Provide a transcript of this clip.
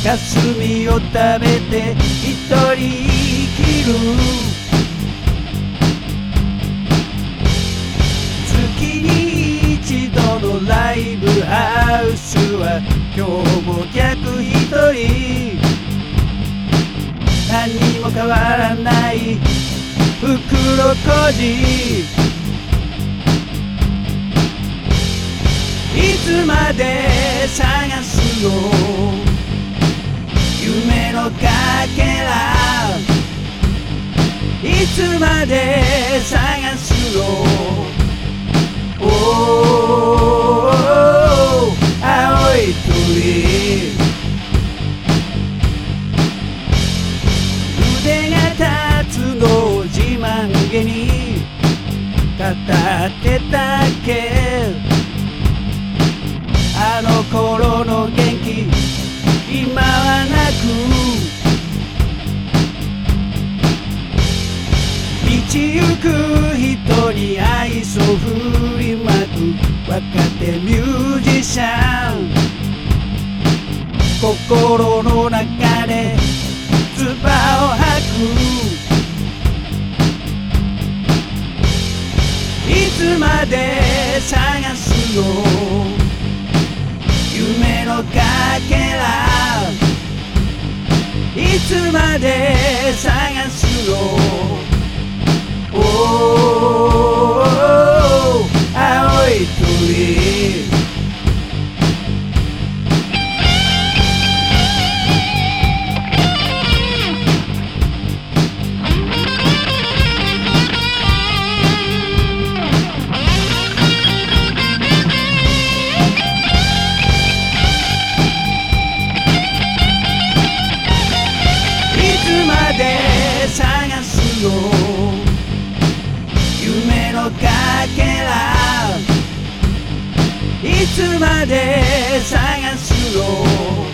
霞を食べて一人生きる。月に一度のライブハウスは今日も客一人。何にも変わらない袋小路。いつまで探すの夢のかけら。いつまで探すの。おー青い鳥。腕が立つのを自慢げに語ってたっけ。あの頃の元気今はなく。道行く人に愛想振りまく若手ミュージシャン。心の中で唾を吐く。いつまで探すの夢のかけら。いつまで探すの。おー青い鳥。探すの夢のかけら。いつまで探すの。